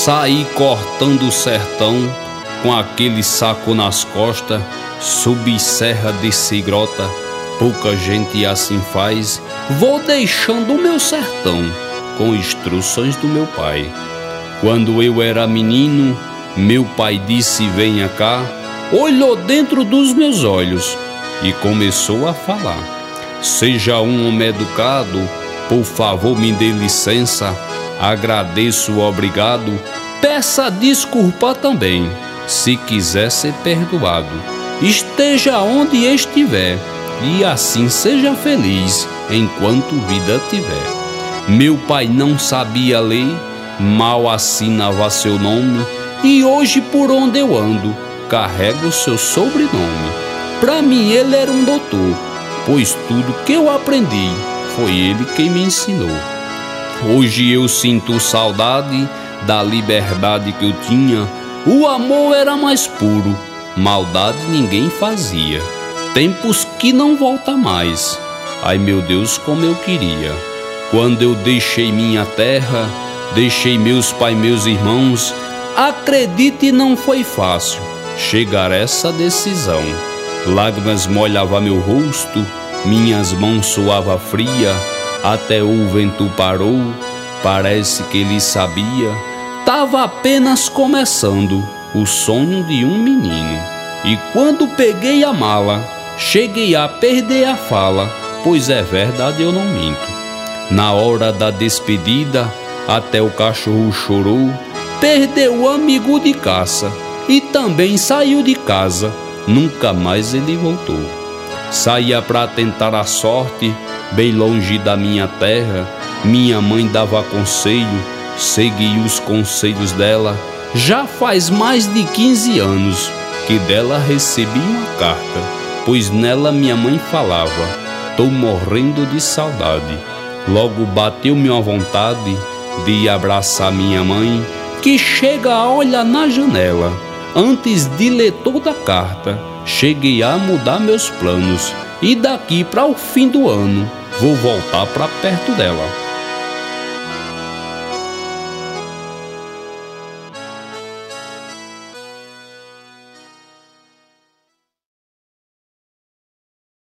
Saí cortando o sertão, com aquele saco nas costas, subi serra, desci grota, pouca gente assim faz. Vou deixando o meu sertão, com instruções do meu pai. Quando eu era menino, meu pai disse: venha cá. Olhou dentro dos meus olhos e começou a falar: seja um homem educado, por favor me dê licença. Agradeço, obrigado, peça desculpa também, se quiser ser perdoado. Esteja onde estiver, e assim seja feliz enquanto vida tiver. Meu pai não sabia ler, mal assinava seu nome, e hoje por onde eu ando, carrego seu sobrenome. Pra mim ele era um doutor, pois tudo que eu aprendi foi ele quem me ensinou. Hoje eu sinto saudade da liberdade que eu tinha. O amor era mais puro, maldade ninguém fazia. Tempos que não volta mais, ai meu Deus como eu queria. Quando eu deixei minha terra, deixei meus pais, meus irmãos, acredite, não foi fácil chegar a essa decisão. Lágrimas molhavam meu rosto, minhas mãos suava fria, até o vento parou, parece que ele sabia. Tava apenas começando o sonho de um menino. E quando peguei a mala, cheguei a perder a fala, pois é verdade, eu não minto. Na hora da despedida, até o cachorro chorou, perdeu o amigo de caça e também saiu de casa, nunca mais ele voltou. Saía pra tentar a sorte, bem longe da minha terra. Minha mãe dava conselho, segui os conselhos dela. Já faz mais de 15 anos que dela recebi uma carta, pois nela minha mãe falava: tô morrendo de saudade. Logo bateu-me uma vontade de abraçar minha mãe, que chega a olhar na janela. Antes de ler toda a carta, cheguei a mudar meus planos, e daqui para o fim do ano vou voltar para perto dela.